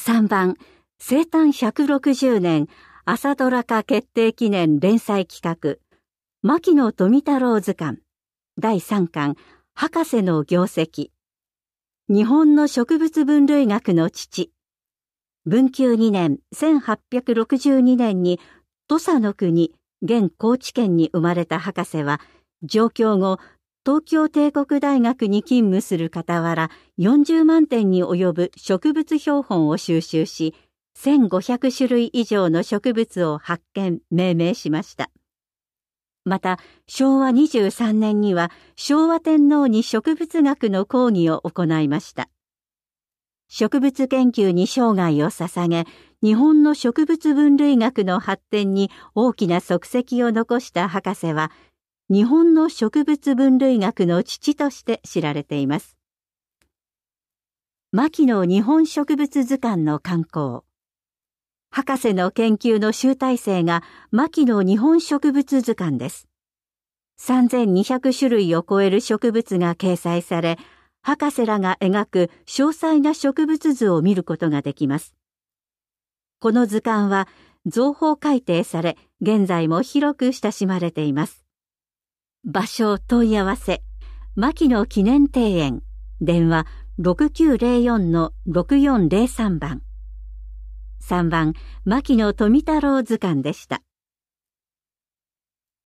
3番、生誕160年朝ドラ化決定記念連載企画、牧野富太郎図鑑、第3巻、博士の業績、日本の植物分類学の父、文久2年1862年に土佐の国、現高知県に生まれた博士は、上京後、東京帝国大学に勤務する傍ら、40万点に及ぶ植物標本を収集し、1500種類以上の植物を発見、命名しました。また、昭和23年には昭和天皇に植物学の講義を行いました。植物研究に生涯を捧げ、日本の植物分類学の発展に大きな足跡を残した博士は、日本の植物分類学の父として知られています。牧野日本植物図鑑の刊行。博士の研究の集大成が牧野日本植物図鑑です。3200種類を超える植物が掲載され、博士らが描く詳細な植物図を見ることができます。この図鑑は造法改訂され、現在も広く親しまれています。場所問い合わせ、牧野記念庭園、電話6904-6403番。3番、牧野富太郎図鑑でした。